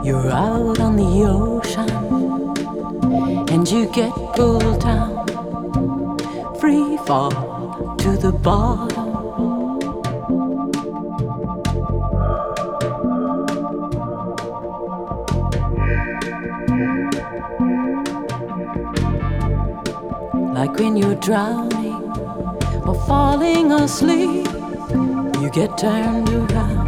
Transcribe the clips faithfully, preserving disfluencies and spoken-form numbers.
You're out on the ocean and you get pulled down, free fall to the bottom. Like when you're drowning or falling asleep, you get turned around.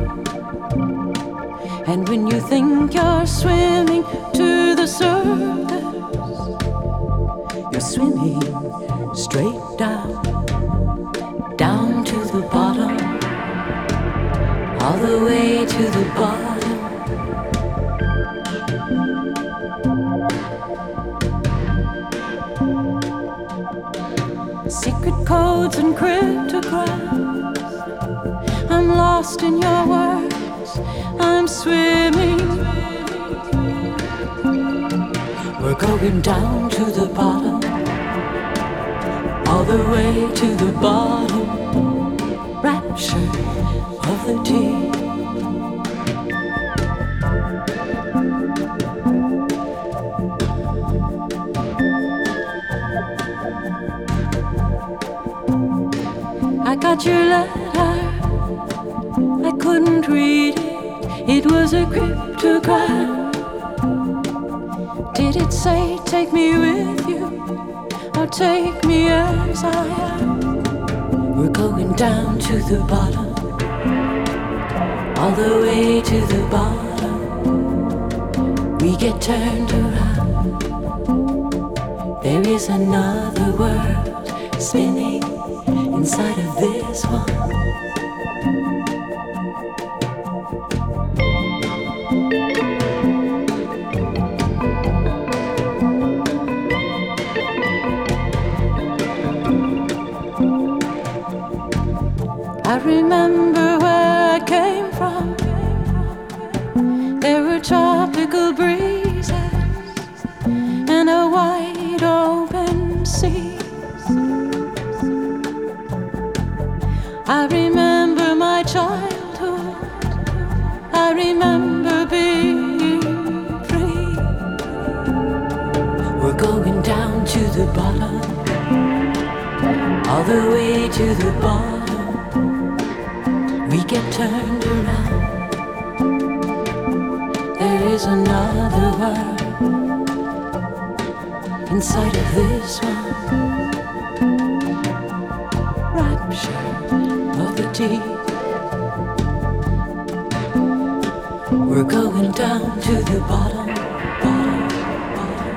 And when you think you're swimming to the surface, you're swimming straight down, down to the bottom, all the way to the bottom. Secret codes and cryptograms, I'm lost in your words, I'm swimming. We're going down to the bottom, all the way to the bottom. Rapture of the deep. I got your letter, I couldn't read it, it was a cryptogram. Did it say take me with you, or take me as I am? We're going down to the bottom, all the way to the bottom. We get turned around, there is another world spinning inside of this one. I remember where I came from. There were tropical breezes and a wide open sea. I remember my childhood, I remember being free. We're going down to the bottom, all the way to the bottom. We get turned around, there is another world inside of this one. Rapture of the deep. We're going down to the bottom, bottom, bottom.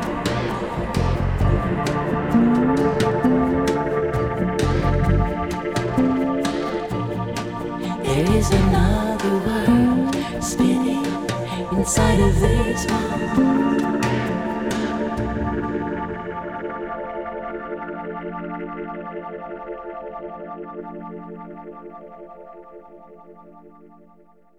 There is another world spinning inside of this one.